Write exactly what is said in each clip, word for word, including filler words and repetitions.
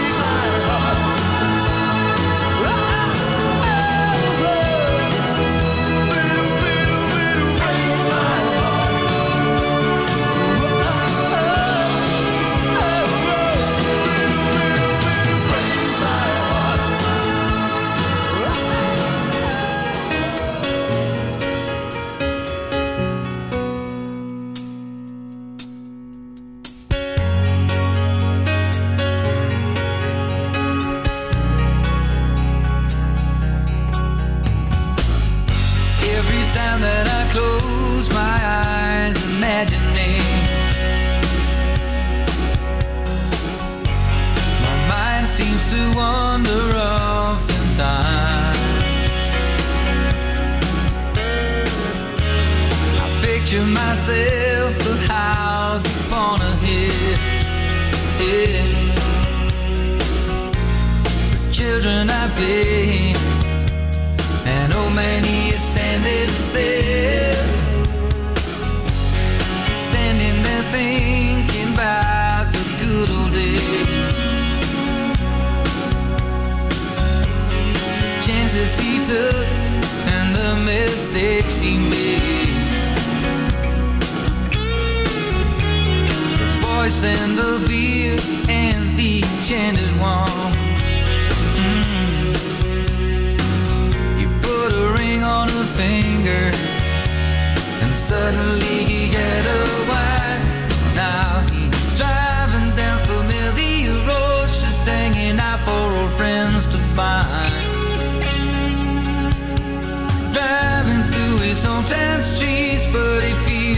Driving through his hometown streets, but he feels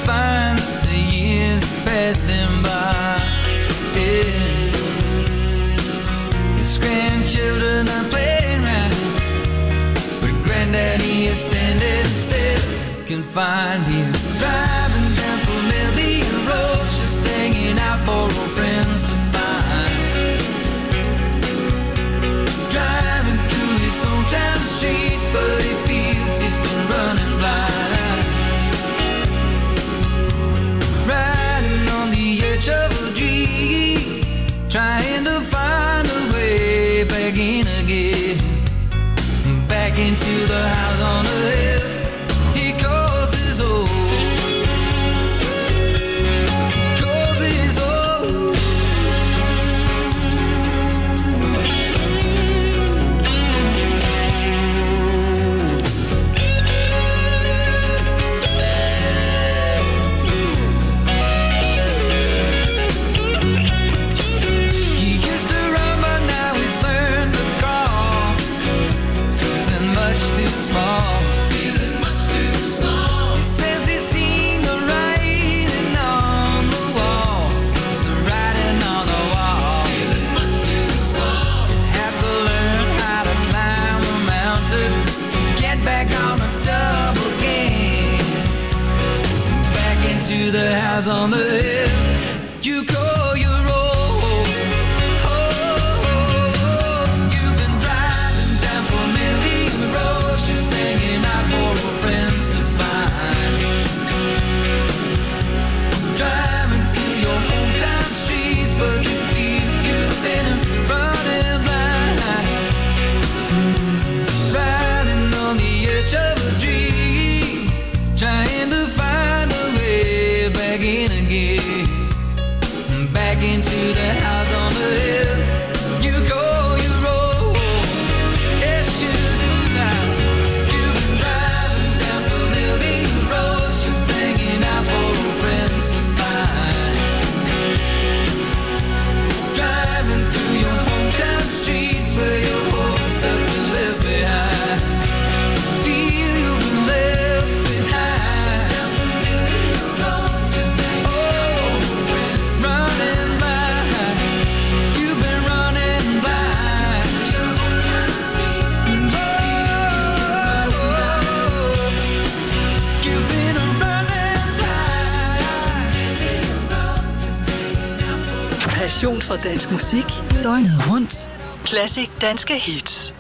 find the years passed him by. Yeah. His grandchildren are playing round, but granddaddy is standing still. Can find him driving down familiar roads, just hanging out for old friends to find. Driving through his hometown streets, but he feels he's been running blind. Riding on the edge of a dream, trying to find a way back in again, back into the house on the hill he calls his own. The house on the hill you call your own. Oh, you've been driving down familiar roads, just hanging out for old friends to find. Driving through your hometown streets, but you feel you've been running blind. Riding on the edge of a dream, trying to find a way back in again, back into the house on the hill you call your own. Yes, you do now. You've been driving down familiar roads, just hanging out for old friends to find. Driving through your hometown streets where your hopes have been left behind. Feel you've been left behind. Just hanging out for friends, running blind. You've been running blind. Your hometown streets, but you feel you've been running blind. Passion for dansk musik, døgnet rundt. Classic danske hits.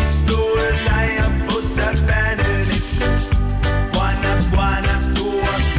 Buona, buona, stua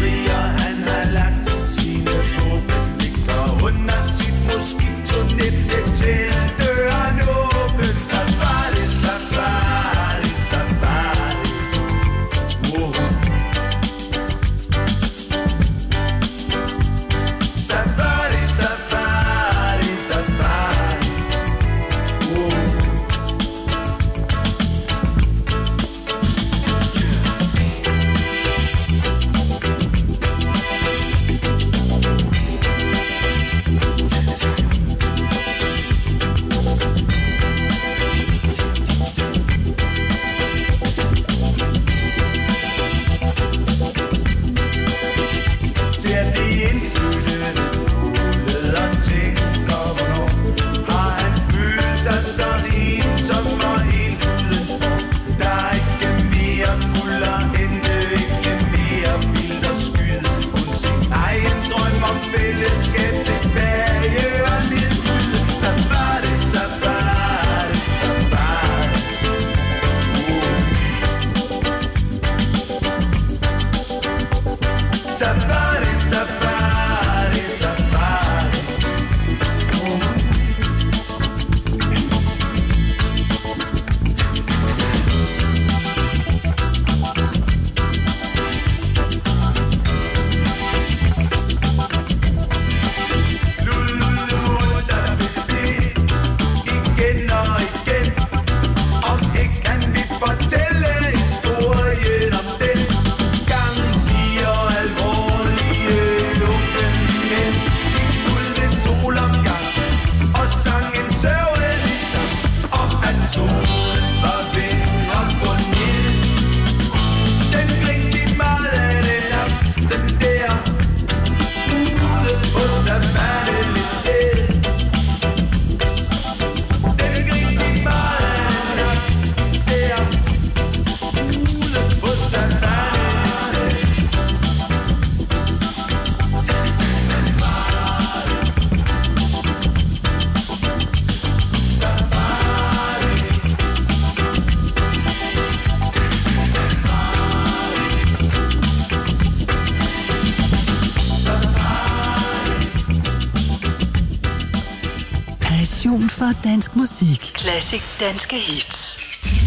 passion for dansk musik. Klassisk danske hits.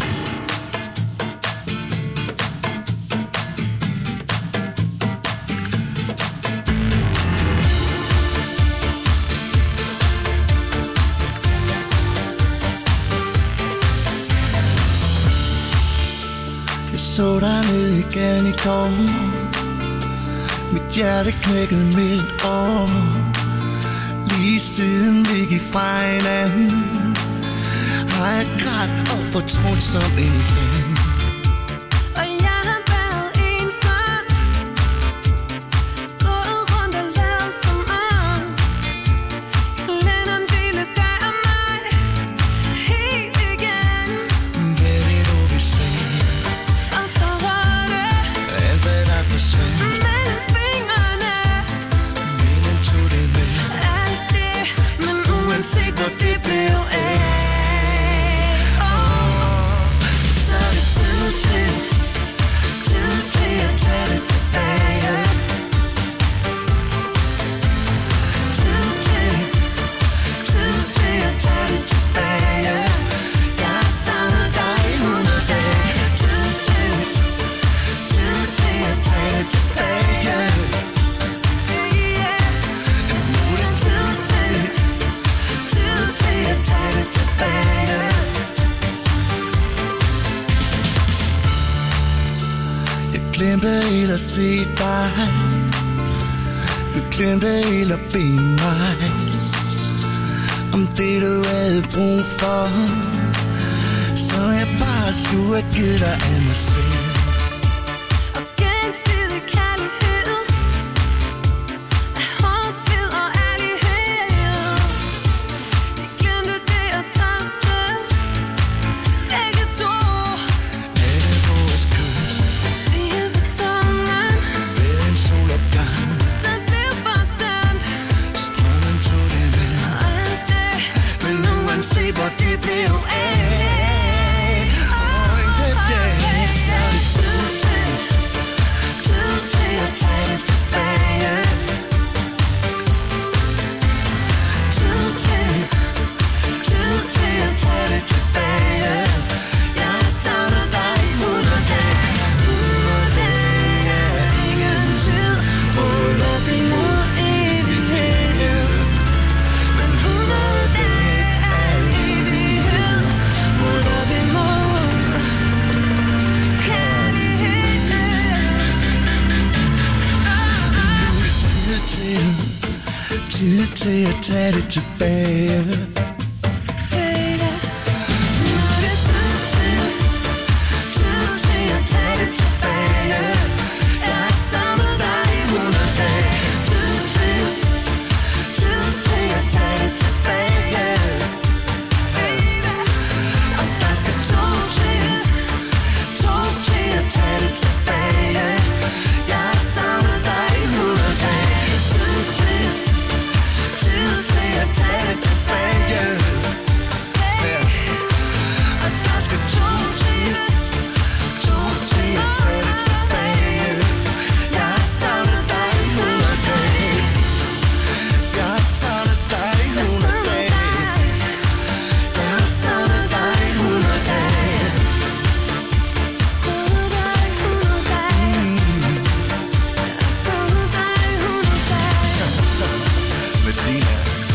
Jeg så dig ned i gaden i går. Mit hjerte knækkede midt år. Lige siden vi gik fra hinanden, har jeg grædt og fortrudt som en fan. Og jeg har været ensom, gået rundt og lavet som om kalenderen ville gøre mig helt igen. Hvad er det du vil se? Og forrådte Alt hvad der forsvandt, mellem fingrene. vinden tog det med. Alt det, men uanset hvor det blev af, så er det tid til, tid til at tage det tilbage. Tid til, tid til at tage det tilbage. Jeg har savnet dig i hundrede dage. Tid til, tid til at tage det tilbage. Nu er det tid til, tid til at tage det tilbage. Jeg glemte helt at se dig. Du glemte helt at bede mig om det du havde brug for, så jeg bare skulle have givet dig af mig selv. Og gensidig kærlighed er hårdtid og ærlighed. Vi glemte det og tabte begge to. Alle vores kys Vi er betonen, ved en solopgang, der blev for sandt. strømmen tog det med. Og alt det, Men uanset hvor det blev af, så er det tid til, tid til at tage det tilbage. Tid til, tid til at tage det tilbage. Jeg har savnet dig i hundrede dage. Hundrede dage er ingen tid, mål op imod evighed. Men hundrede dage er evighed, mål op imod kærligheden. tid til, tid til at tage det tilbage. Baby, nu er det tid til, tid til at tage det tilbage. Jeg har savnet dig i hundrede dage. Tid til, tid til at tage det tilbage. Baby, og der skal to til, to til at tage det tilbage. Jeg har savnet dig i hundrede dage. Tid til, tid til at tage det tilbage. Og der skal to til, to til at tage det tilbage. Jeg har savnet dig i hundrede dage. Jeg har savnet dig i hundrede dage. Jeg har savnet dig i hundrede dage. Savnet dig i hundrede dage. Jeg har savnet dig i hundrede dage. Med Dina.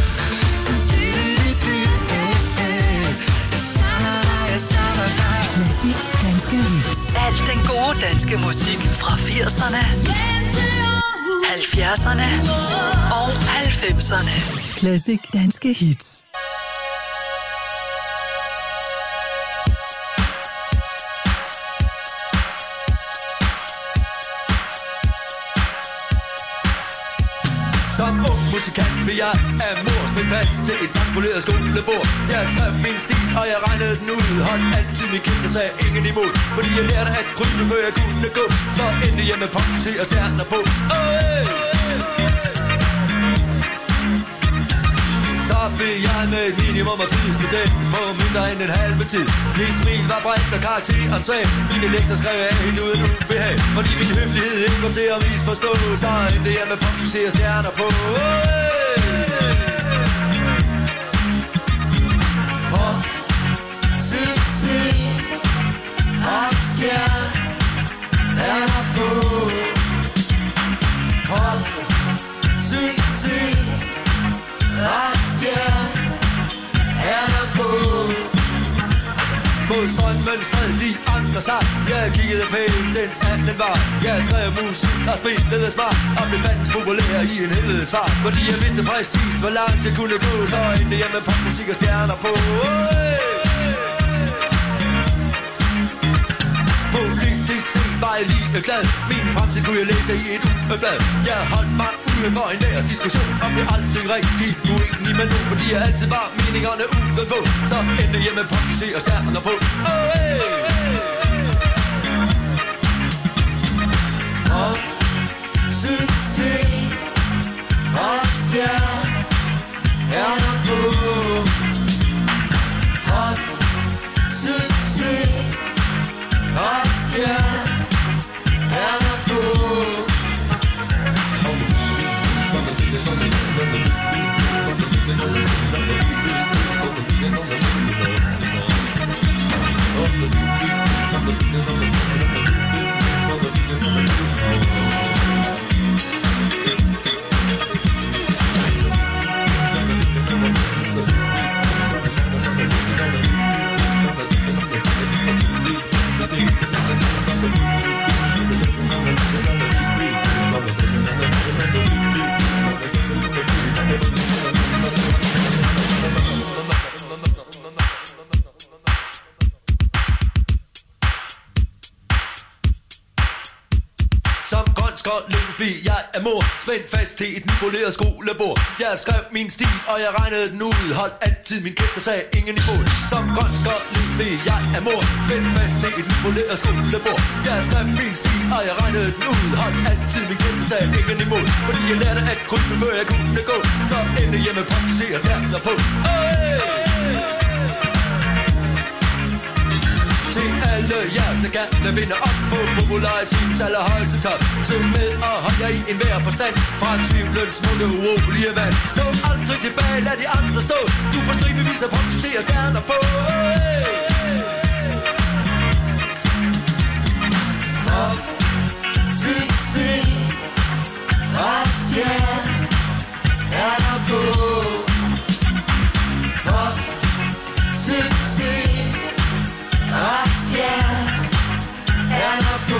Jeg savner dig, jeg savner dig. Klassisk danske hits. Al den gode danske musik fra firserne, halvfjerdserne og halvfemserne. Klassisk danske hits. Som ung musikant vil jeg af mor spændt fast til et bankpoleret skolebord. Jeg skrev min stil, og jeg regnede den ud. Holdt altid min kæld og sagde ingen imod. Fordi jeg lærte at krybe, før jeg kunne gå. Så endte jeg med pop, se og stjerner på. Oh, hey! Så blev jeg med et minimum af tid student på mindre end en halve tid. Mit smil var bredt og karakteren svag. Mine lektier skrev jeg helt uden ubehag. Fordi min høflighed ikke var til at misforstå. Så endte jeg med pop, se og stjerner på. Oh, hey! på strømmenstred, de andre sig. Jeg kiggede pænt, den anden var. Jeg skrev musik og spillede smart, og blev fandens populær i en helvedes fart. Fordi jeg vidste præcist, hvor langt jeg kunne gå, så endte jeg med popmusik og stjerner på. Politisk set var jeg lige glad. Min fremtid kunne jeg læse i et ugeblad. Jeg holdt mig ude for en nær diskussion, og blev aldrig rigtig uenig med nogen, fordi jeg altid var meningerne ude på. Så endte jeg med popmusik og stjerner på. Oh, hey. Og succes og stjerner på. Og succes og stjerner på. Jeg er mor, spændt fast til et nypoleret skolebord. Jeg skrev min stil, og jeg regnede den ud. Holdt altid min kæft og sagde ingen imod. Som grønskål ved jeg er mor, spændt fast til et nypoleret skolebord. Jeg skrev min stil, og jeg regnede den ud. Holdt altid min kæft og sagde ingen imod. Fordi jeg lærte at krybe, før jeg kunne gå. Så endte jeg med popmusik og stjerner på. Hey! Til alle jer, der gerne vinder op på popularitetens allerhøjeste top. Syng med og hold jer i enhver forstand fra tvivlens smukke urolige vand. Stå aldrig tilbage, lad de andre stå. Du får stribevis af popsucces og stjerner på. Hey! Pop, succes og stjerner på. Pop, succes og stjerner på.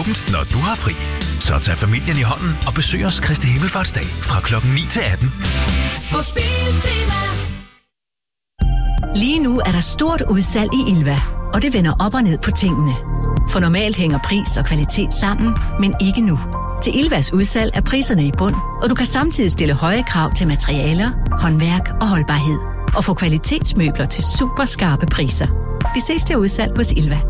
åbent, når du har fri. Så tag familien i hånden og besøg os Kristi Himmelfartsdag fra klokken ni til atten. Hos Biltema. Lige nu er der stort udsalg i Ilva, og det vender op og ned på tingene. For normalt hænger pris og kvalitet sammen, men ikke nu. Til Ilvas udsalg er priserne i bund, og du kan samtidig stille høje krav til materialer, håndværk og holdbarhed. Og få kvalitetsmøbler til super skarpe priser. Vi ses til udsalg hos Ilva.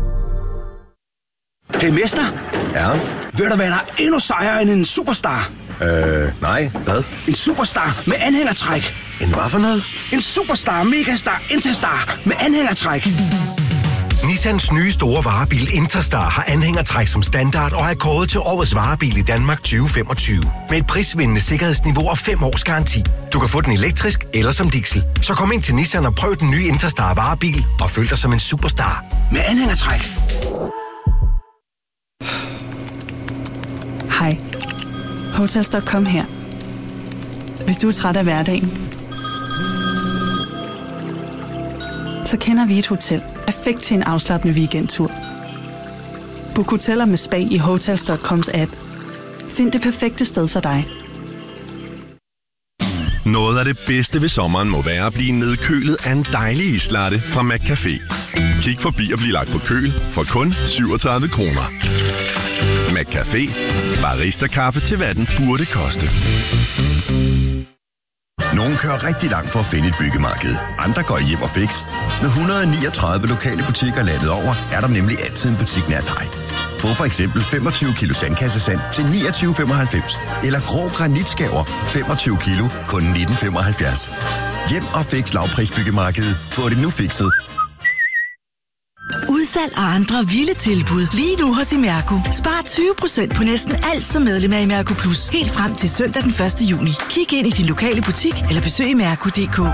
Hey mester, Ja? ved du hvad der er endnu sejere end en superstar? Øh, nej. Hvad? En superstar med anhængertræk. En hvad for noget? En superstar, megastar, interstar med anhængertræk. Nissans nye store varebil Interstar har anhængertræk som standard og er kåret til årets varebil i Danmark tyve femogtyve. Med et prisvindende sikkerhedsniveau og fem års garanti. Du kan få den elektrisk eller som diesel. Så kom ind til Nissan og prøv den nye Interstar varebil og føl dig som en superstar. Med anhængertræk. Hej. Hotels punktum com her. Hvis du er træt af hverdagen, så kender vi et hotel. Perfekt til en afslappende weekendtur. Book hoteller med spa i Hotels punktum coms app. Find det perfekte sted for dig. Noget af det bedste ved sommeren må være at blive nedkølet af en dejlig islatte fra McCafé. Kig forbi og bliv lagt på køl for kun syvogtredive kroner. McCafé. Barista-kaffe til hvad den burde koste. Nogle kører rigtig langt for at finde et byggemarked. Andre går hjem og fix. Med et hundrede og niogtredive lokale butikker landet over, er der nemlig altid en butik nær dig. Få for eksempel femogtyve kilo sandkassesand til niogtyve femoghalvfems. Eller grå granitskaver femogtyve kilo, kun nitten femoghalvfjerds. Hjem og fix lavprisbyggemarkedet. Få det nu fikset. Udsalg og andre vilde tilbud lige nu hos Imerco. Spar tyve procent på næsten alt som medlem af Imerco Plus. Helt frem til søndag den første juni. Kig ind i din lokale butik eller besøg imerco punktum d k.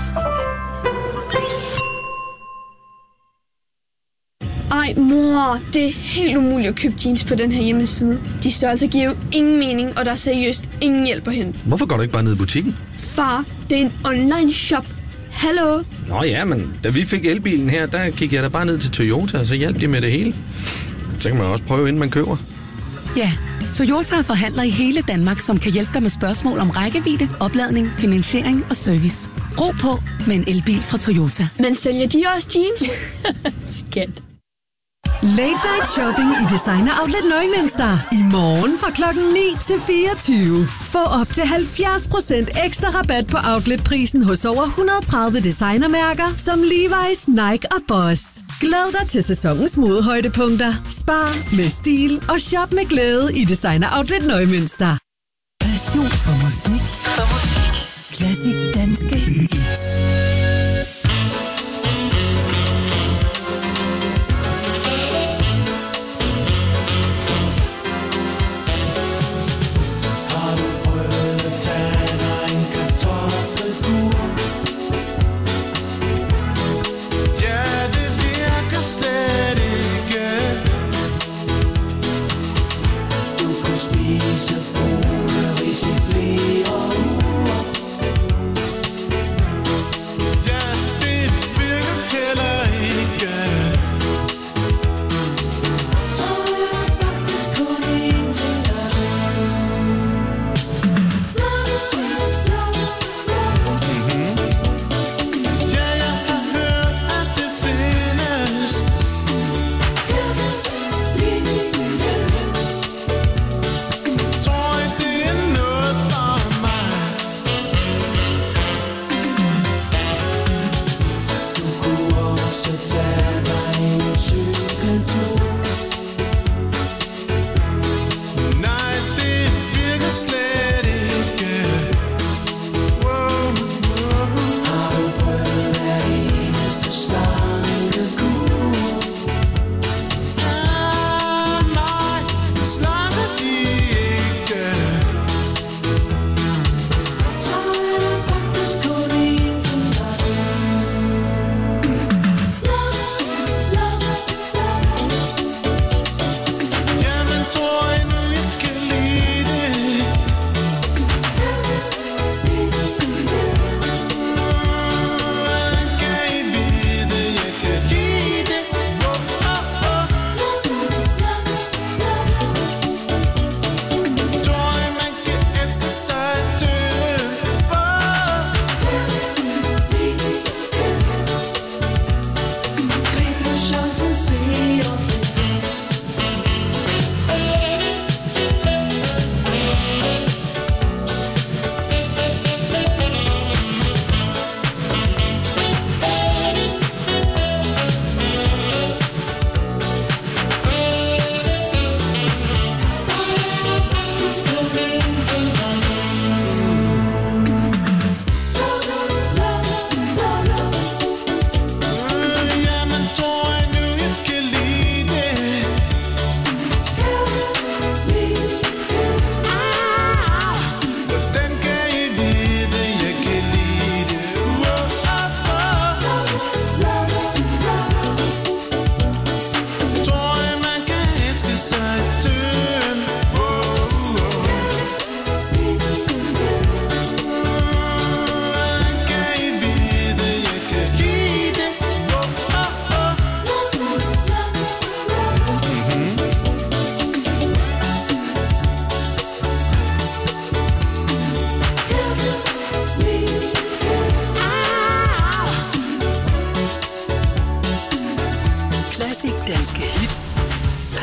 Ej mor, det er helt umuligt at købe jeans på den her hjemmeside. De størrelser giver jo ingen mening, og der er seriøst ingen hjælp at hente. Hvorfor går du ikke bare ned i butikken? Far, det er en online shop. Hallo? Nå ja, men da vi fik elbilen her, der gik jeg da bare ned til Toyota, og så hjalp de med det hele. Så kan man også prøve, inden man køber. Ja, Toyota er forhandler i hele Danmark, som kan hjælpe dig med spørgsmål om rækkevidde, opladning, finansiering og service. Ro på med en elbil fra Toyota. Men sælger de også jeans? Skat. Late night shopping i Designer Outlet Neumünster. I morgen fra klokken ni til fireogtyve. Få op til halvfjerds procent ekstra rabat på outletprisen hos over et hundrede og tredive designermærker som Levi's, Nike og Boss. Glæd dig til sæsonens modehøjdepunkter. Spar med stil og shop med glæde i Designer Outlet Neumünster. Passion for musik. For musik. Klassik danske hits. Yeah.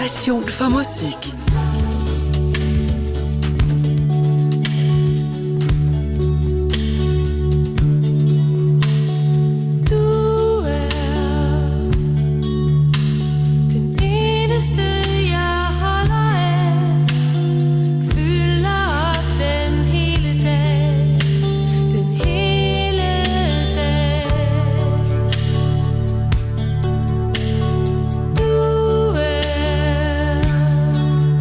passion for musik. Du er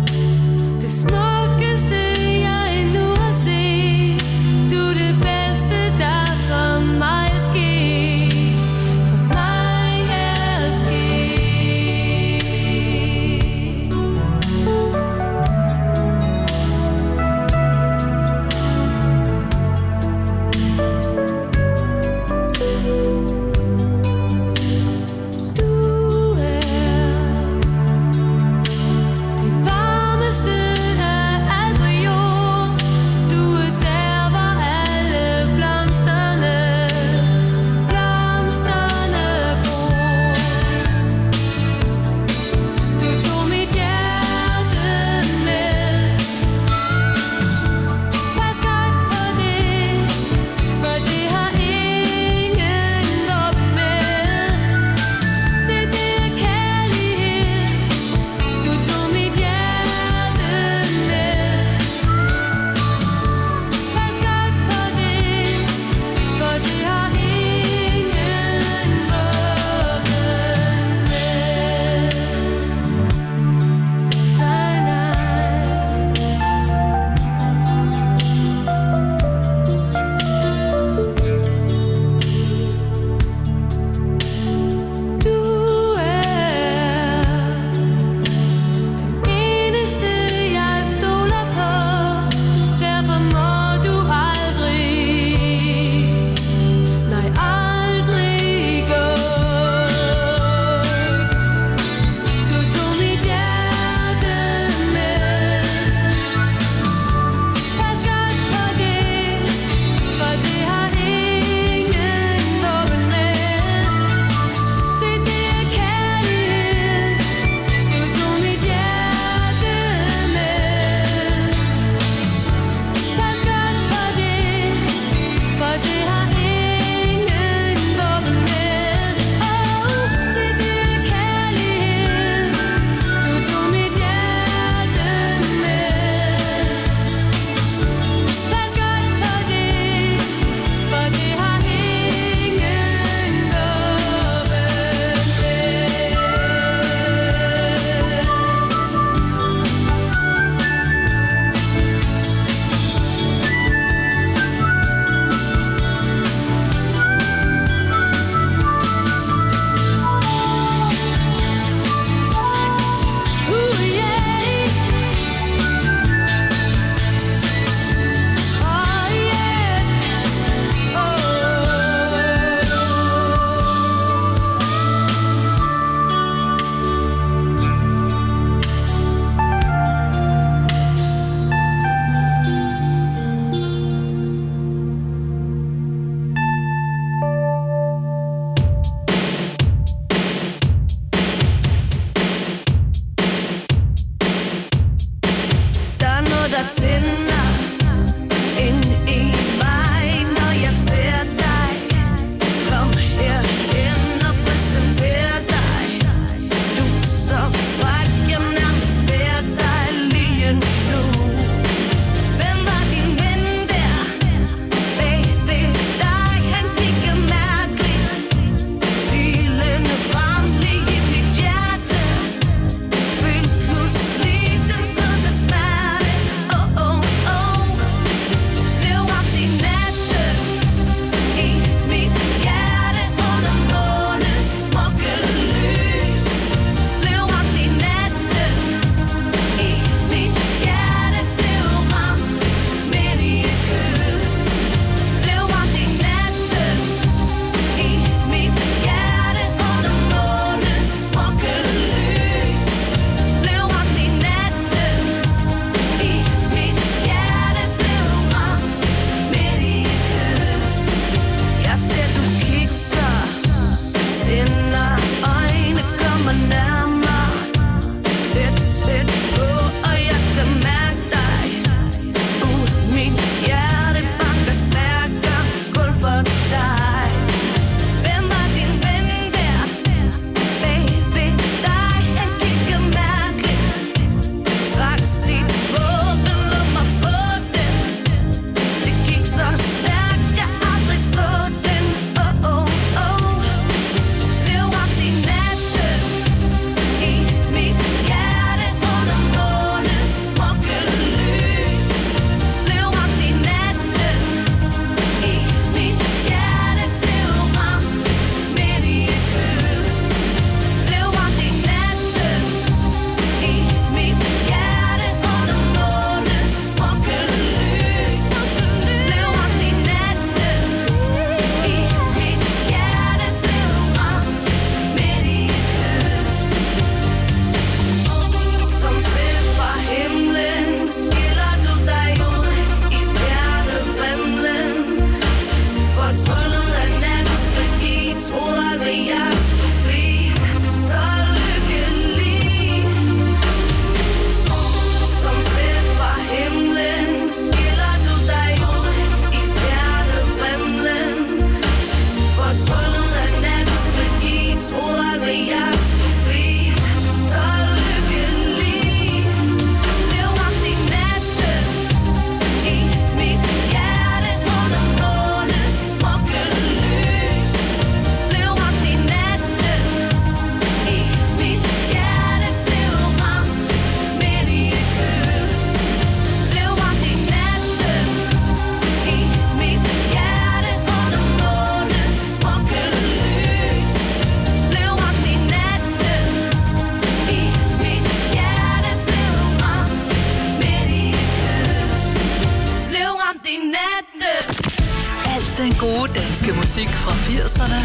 Alt den gode danske musik fra firserne,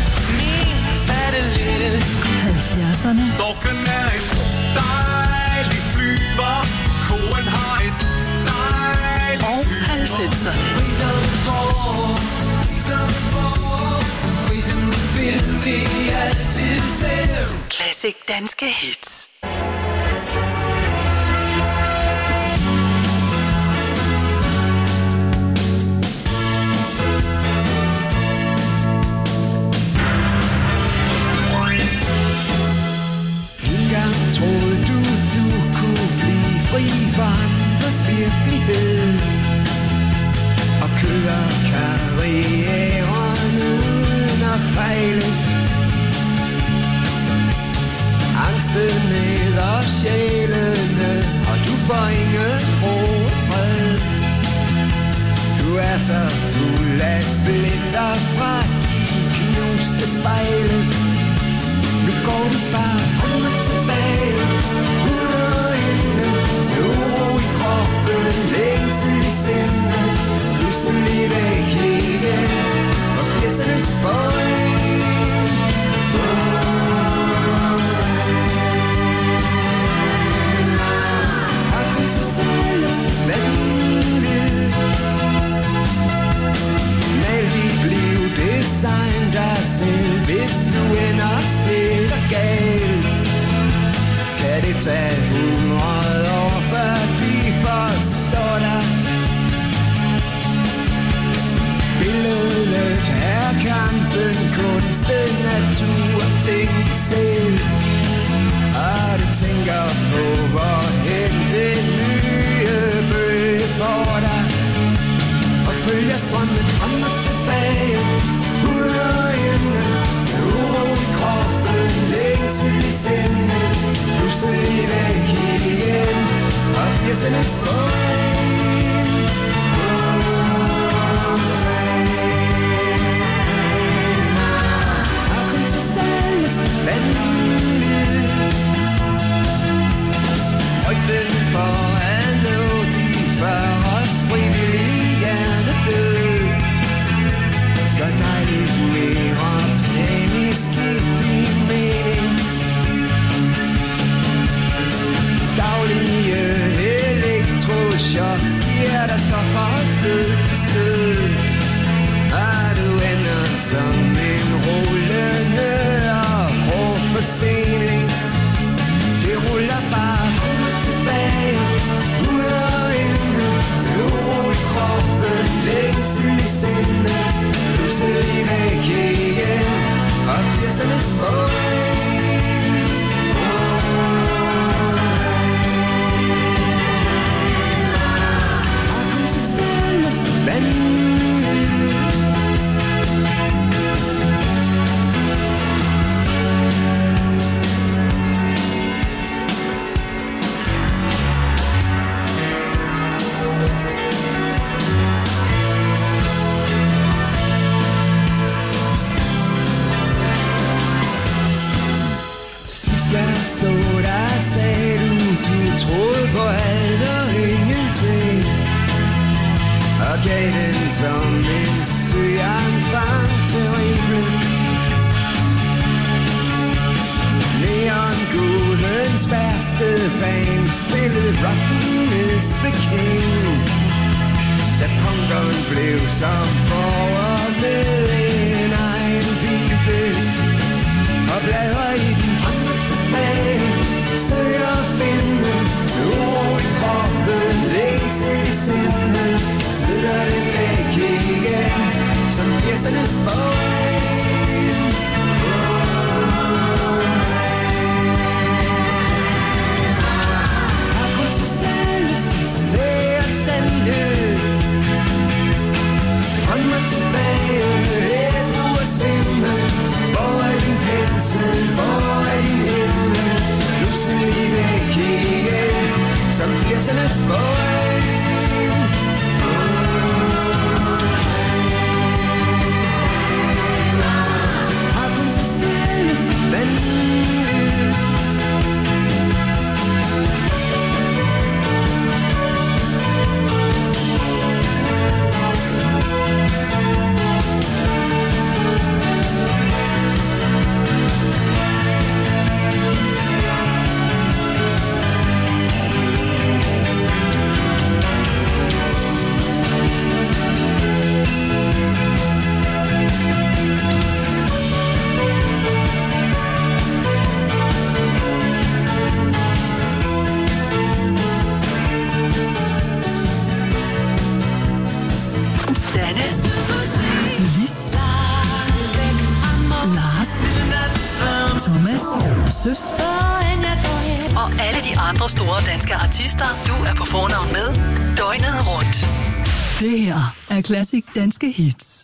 halvfjerdserne Storken er et dejligt flyver. Koen har et dejligt og halvfemserne. Classic danske hits. Engang troede du, du kunne blive fri for andres virkelighed og køre karrieren uden at fejle. Angsten æder sjælene, og du får ingen ro og fred. Du er så fuld af splinter fra de knuste spejle. Nu går du bare frem og tilbage, ud og inde, uro i kroppen, længsel i sindet, pludselig væk igen, og firsernes bøj. Har kun sig selv vanvid, mal dit liv, design dig selv, hvis du ender stille og galt. Kan det tage hundrede år, før de forstår dig? Billedet er kampen, kunsten, natur, tænke selv. Og du tænker på, hvorhen det nye bølge får dig. Og følger strømmen frem og tilbage, ud og inde, uro i kroppen, længsel i sindet, pludselig væk igen, og firsernes bøj. Og kun sig selv vanvid, frygten for at nå de før os frivillige hjernedød. Gør dig lidt mere panisk i din mening. Daglige elektrochok giver dig stoffer sted på sted. Og du ender som en rullende og grå forstening. Det ruller bare frem og tilbage, ud og inde, uro i kroppen, længsel i sindet, pludselig væk igen, og firsernes bøj. Og kun sig selv vanvid. Jeg så dig, sagde du, du troede på alt og ingenting, og gav den som en søjernfang til himlen. Neongudens værste band spillede Rotten is the King, da punkeren blev som borger med en egen bibel, og bladrer i den frem og tilbage, søger at finde uro i kroppen, længsel i sindet, smider det væk igen, som firsernes bøj. Har kun sig selv, ser sandhed, frem og tilbage, ædru og svimmel. Hvor er din pensel, hvor er din himmel, pludselig væk igen, som firsernes bøj. Har Sanne, Lis, Lars, Thomas, Søs og alle de andre store danske artister, du er på fornavn med døgnet rundt. Det her er Classic Danske Hits.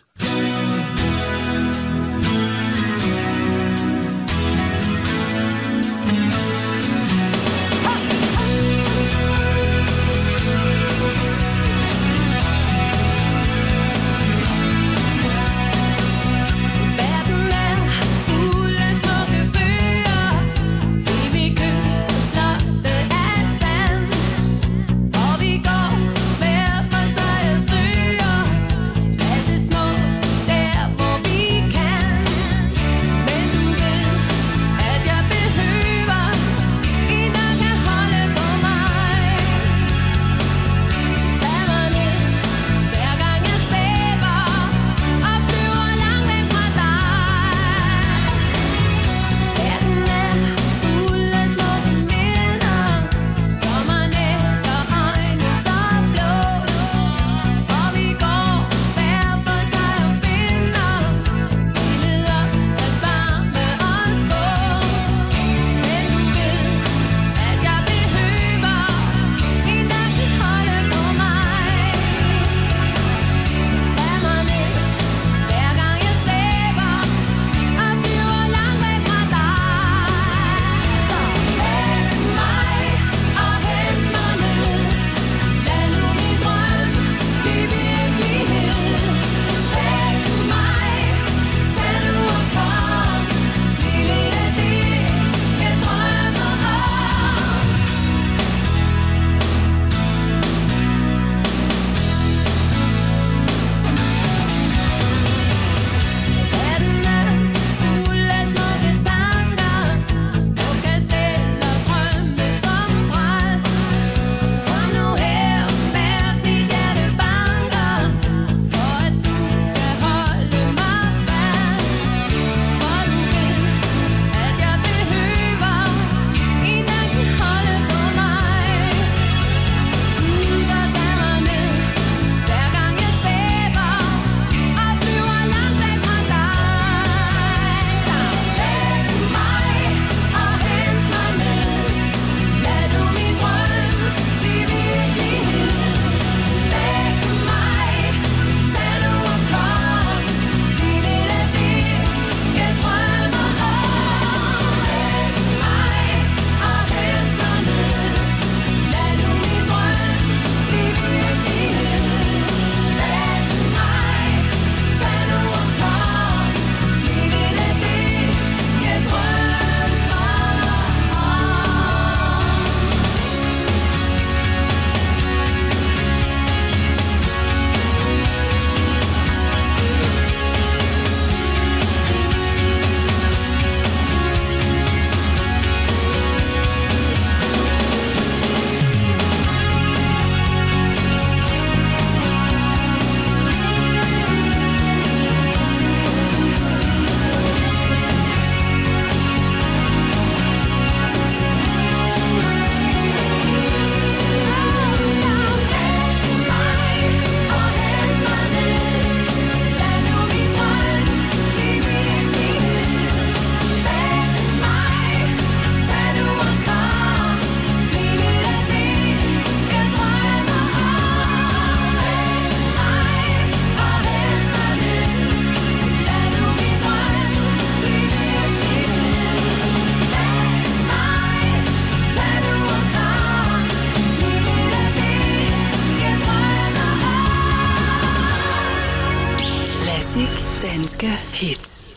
Danske Hits.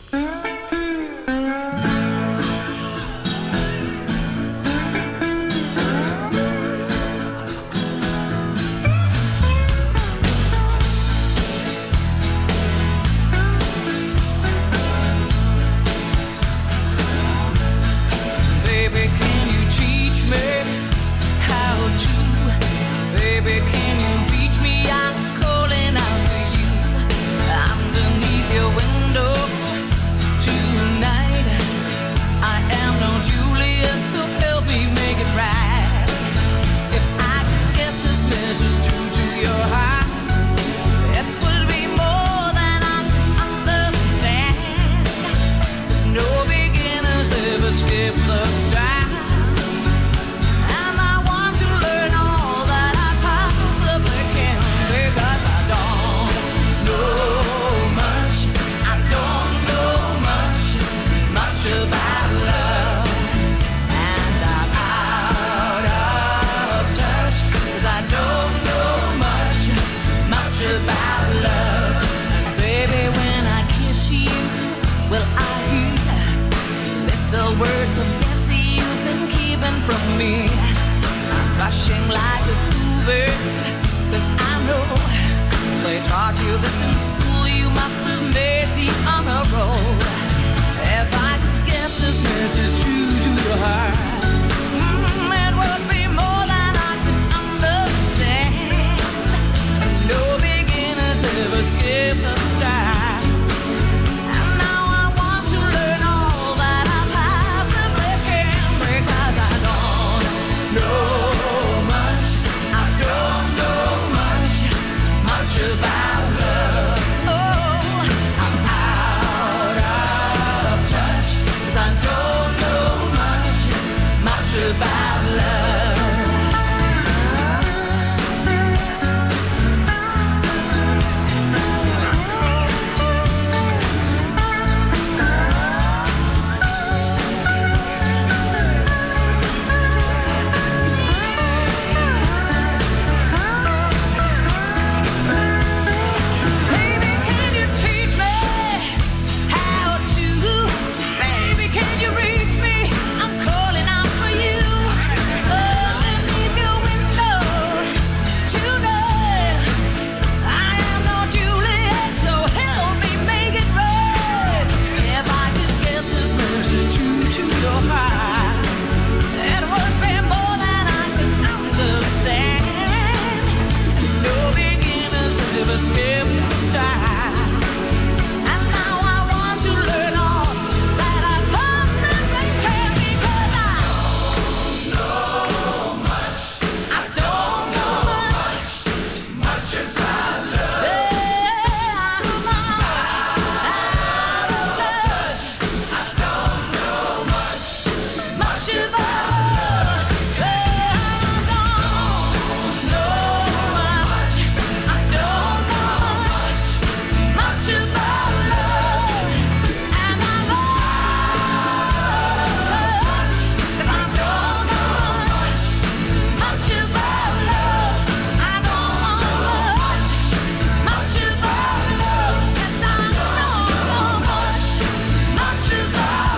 To With this in school, you must have made the honor roll. If I could get this message true to your heart, mm, it would be more than I could understand. No beginners ever skip the start. And now I want to learn all that I possibly can, because I don't know much, I don't know much, much about love. Oh, I'm out of touch, 'cause I don't know much, much about love. Baby, can you teach me how to? Baby, can you reach me? I'm calling out for you. Underneath your window tonight. I am no Juliet, so help me make it right. If I could get this message true to your heart, it would be more than I can understand. No beginners ever skip the start. And now I want to learn all that I possibly can, because I don't know much, I don't know much, much about love. Yeah, I'm out of touch, I don't know much, much about love. Yeah, I don't know much, I don't know much, much about love. And I'm out of touch, 'cause I don't know much, much about love. I don't know much, much about love. Yes, I don't know much, much about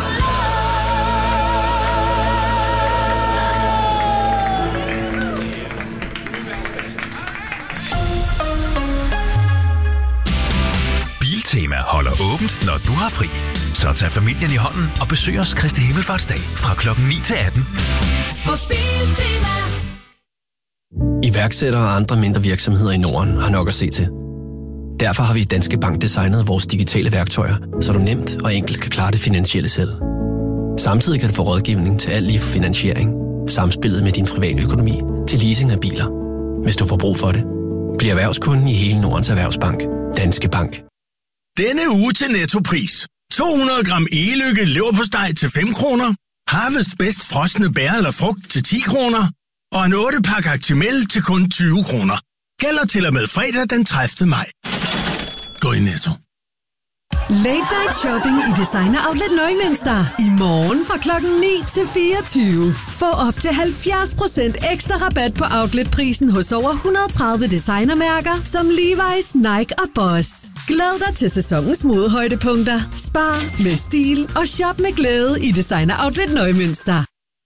Biltema holder åbent, når du har fri. Så tag familien i hånden og besøg os Kristi Himmelfartsdag fra klokken ni til atten. Hos Biltema. Iværksættere og andre mindre virksomheder i Norden har nok at se til. Derfor har vi i Danske Bank designet vores digitale værktøjer, så du nemt og enkelt kan klare det finansielle selv. Samtidig kan du få rådgivning til alt lige fra finansiering, samspillet med din private økonomi til leasing af biler. Hvis du får brug for det, bliv erhvervskunden i hele Nordens Erhvervsbank. Danske Bank. Denne uge til Nettopris. to hundrede gram e-lykke leverpostej til fem kroner. Harvest Best frosne bær eller frugt til ti kroner. Og en otte pakke Actimel til kun tyve kroner. Gælder til og med fredag den tredivte maj. Gå i Netto. Late Night Shopping i Designer Outlet Nøgmünster. I morgen fra klokken ni til fireogtyve. Få op til halvfjerds procent ekstra rabat på outletprisen hos over et hundrede og tredive designermærker som Levi's, Nike og Boss. Glæd dig til sæsonens modehøjdepunkter. Spar med stil og shop med glæde i Designer Outlet Nøgmünster.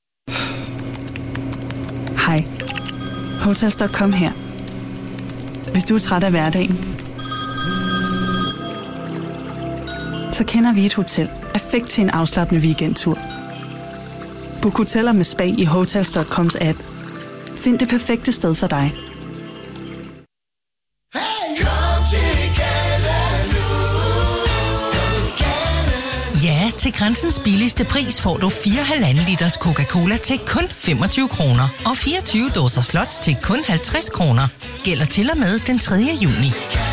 Hej. Hotels punktum com her. Hvis du er træt af hverdagen, så kender vi et hotel perfekt til en afslappende weekendtur. Book hoteller med spa i Hotels punktum coms app. Find det perfekte sted for dig. Ja, til Grænsens billigste pris får du fire komma fem liters Coca-Cola til kun femogtyve kroner. Og fireogtyve dåser slots til kun halvtreds kroner. Gælder til og med den tredje juni.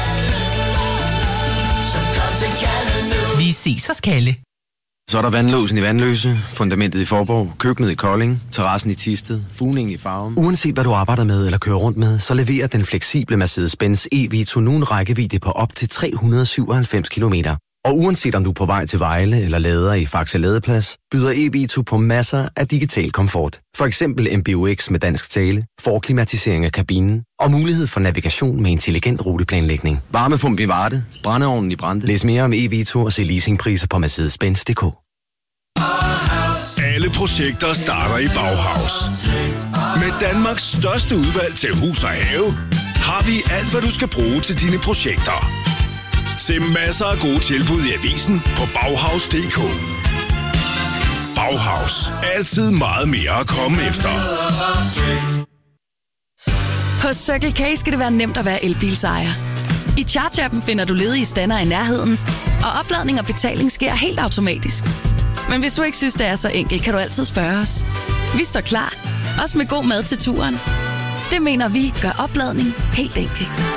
Vi ses hos Kalle. Så er der vandlåsen i Vandløse, fundamentet i Forborg, køkkenet i Kolding, terrassen i Thisted, fugningen i Farum. Uanset hvad du arbejder med eller kører rundt med, så leverer den fleksible Mercedes-Benz E-Vito nu en rækkevidde på op til tre hundrede og syvoghalvfems kilometer. Og uanset om du er på vej til Vejle eller lader i Faxe Ladeplads, byder E-Vito på masser af digital komfort. For eksempel M B U X med dansk tale, forklimatisering af kabinen og mulighed for navigation med intelligent ruteplanlægning. Varmepumpe i Varde, brændeovnen i Brande. Læs mere om E-Vito og se leasingpriser på Mercedes Benz punktum d k. Alle projekter starter i Bauhaus. Med Danmarks største udvalg til hus og have, har vi alt, hvad du skal bruge til dine projekter. Se masser af gode tilbud i avisen på Bauhaus punktum d k. Bauhaus. Altid meget mere at komme efter. På Circle K skal det være nemt at være elbilsejer. I Charge-appen finder du ledige stander i nærheden, og opladning og betaling sker helt automatisk. Men hvis du ikke synes, det er så enkelt, kan du altid spørge os. Vi står klar, også med god mad til turen. Det mener vi gør opladning helt enkelt.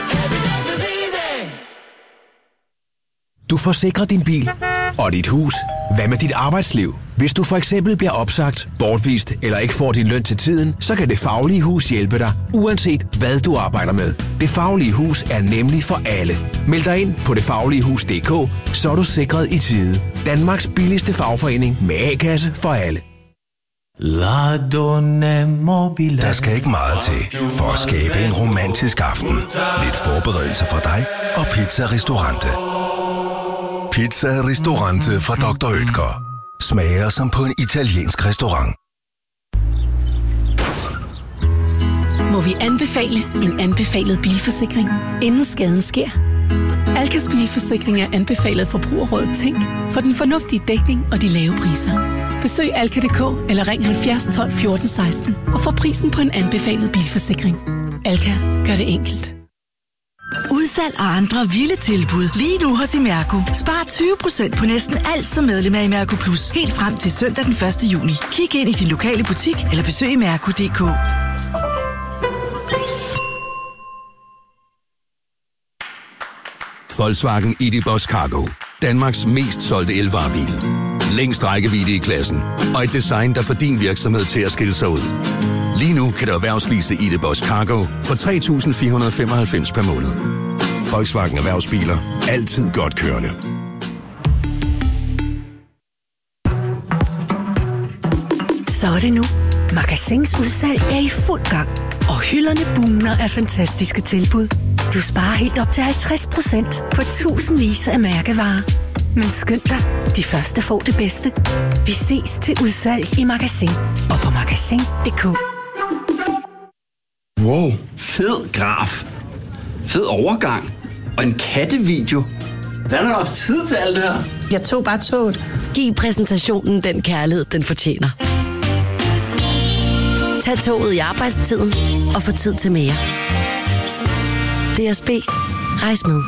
Du forsikrer din bil og dit hus. Hvad med dit arbejdsliv? Hvis du for eksempel bliver opsagt, bortvist eller ikke får din løn til tiden, så kan Det Faglige Hus hjælpe dig, uanset hvad du arbejder med. Det Faglige Hus er nemlig for alle. Meld dig ind på det faglige hus punktum d k, så er du sikret i tide. Danmarks billigste fagforening med A-kasse for alle. Der skal ikke meget til for at skabe en romantisk aften. Lidt forberedelse fra dig og Pizza Ristorante. Pizza Ristorante fra doktor Oetker. Smager som på en italiensk restaurant. Må vi anbefale en anbefalet bilforsikring, inden skaden sker? Alkas bilforsikring er anbefalet Forbrugerrådet Tænk for den fornuftige dækning og de lave priser. Besøg alka punktum d k eller ring halvfjerds tolv fjorten seksten og få prisen på en anbefalet bilforsikring. Alka gør det enkelt. Udsalg og andre vilde tilbud lige nu hos Imerco. Spar tyve procent på næsten alt som medlem af Imerco Plus. Helt frem til søndag den første juni. Kig ind i din lokale butik eller besøg imerco punktum d k. Volkswagen I D Boss Cargo. Danmarks mest solgte elvarebil. Længst rækkevidde i klassen. Og et design, der får din virksomhed til at skille sig ud. Lige nu kan du erhvervslease I D Boss Cargo for tre tusind fire hundrede og femoghalvfems per måned. Volkswagen Erhvervsbiler. Altid godt kørende. Så er det nu. Magasins udsalg er i fuld gang. Og hylderne bugner af fantastiske tilbud. Du sparer helt op til halvtreds procent på tusindvis af mærkevarer. Men skynd dig, de første får det bedste. Vi ses til udsalg i Magasin og på magasin punktum d k. Wow, fed graf. Fed overgang. Og en kattevideo. Hvordan har du haft tid til alt det her? Jeg tog bare toget. Giv præsentationen den kærlighed, den fortjener. Tag toget i arbejdstiden og få tid til mere. D S B. Rejs med.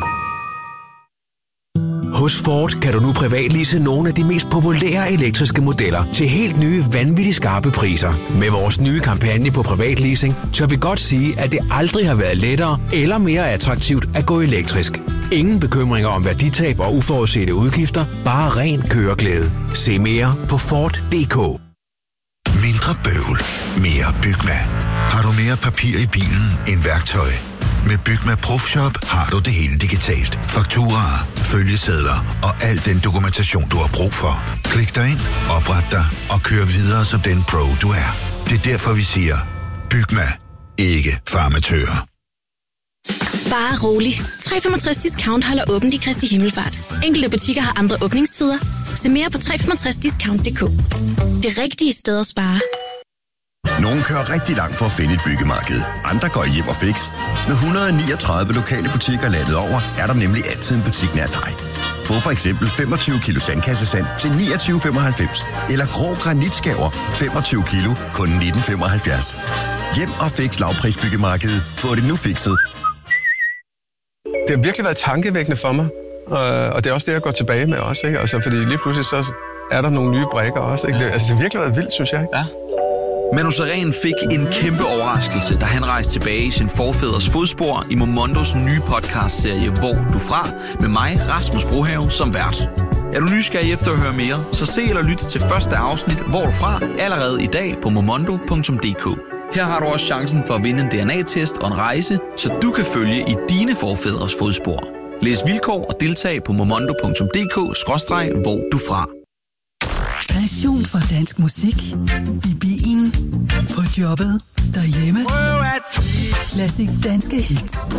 Hos Ford kan du nu privatlease nogle af de mest populære elektriske modeller til helt nye, vanvittigt skarpe priser. Med vores nye kampagne på privatleasing, tør vi godt sige, at det aldrig har været lettere eller mere attraktivt at gå elektrisk. Ingen bekymringer om værditab og uforudsete udgifter, bare ren køreglæde. Se mere på Ford punktum d k. Mindre bøvl, mere Bygma. Har du mere papir i bilen end værktøj? Med Bygma Profshop har du det hele digitalt. Fakturaer, følgesedler og al den dokumentation, du har brug for. Klik dig ind, opret dig og kør videre som den pro, du er. Det er derfor, vi siger, Bygma. Ikke farmatører. Bare rolig. tre komma femogtres discount holder åbent i Kristi Himmelfart. Enkelte butikker har andre åbningstider. Se mere på tre komma femogtres discount punktum d k. Det rigtige sted at spare. Nogle kører rigtig langt for at finde et byggemarked. Andre går hjem og fix. Med et hundrede og niogtredive lokale butikker landet over, er der nemlig altid en butik nær dig. Få for eksempel femogtyve kilo sandkassesand til niogtyve femoghalvfems. Eller grå granitskaver femogtyve kilo kun nitten femoghalvfjerds. Hjem og fix lavprisbyggemarkedet. Få det nu fikset. Det har virkelig været tankevækkende for mig. Og det er også det, jeg går tilbage med også. Ikke? Altså, fordi lige pludselig så er der nogle nye brikker også. Ikke? Det, altså, det har virkelig været vildt, synes jeg. Ikke? Ja. Manu Sareen fik en kæmpe overraskelse, da han rejste tilbage i sin forfædres fodspor i Momondos nye podcastserie Hvor du fra, med mig, Rasmus Brohave, som vært. Er du nysgerrig efter at høre mere, så se eller lyt til første afsnit Hvor du fra allerede i dag på momondo punktum d k. Her har du også chancen for at vinde en D N A-test og en rejse, så du kan følge i dine forfædres fodspor. Læs vilkår og deltag på momondo punktum d k skråstreg hvor du fra. Passion for dansk musik. I bilen. På jobbet. Derhjemme. Klassik danske hits.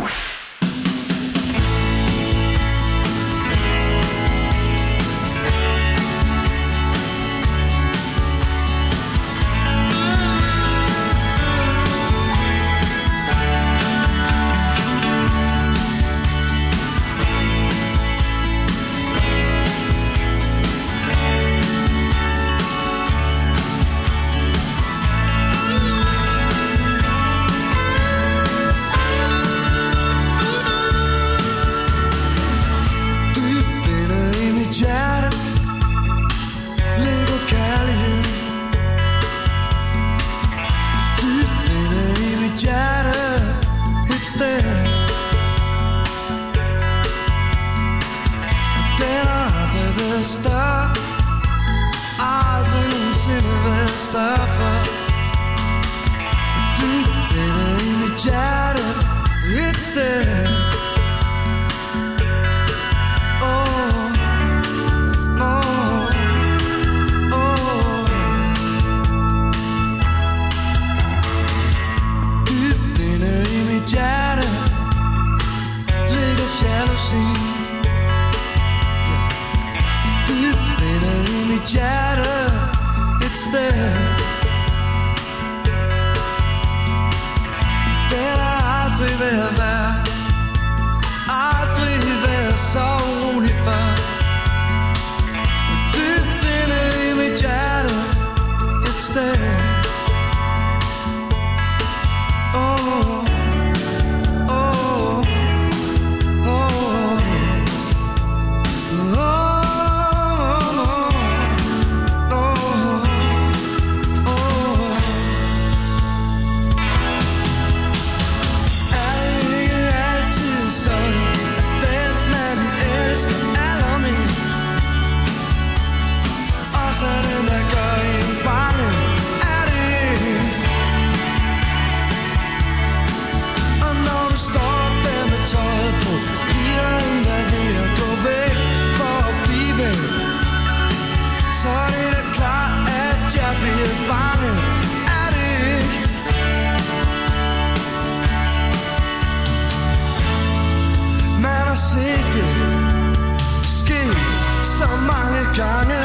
være større, aldrig nogensinde være større for. Du, den er i mit hjerte, et sted. Hjerte et sted. Den har aldrig været værd, aldrig været så urolig før. Dybt inde i mit hjerte et sted. Oh. Så mange gange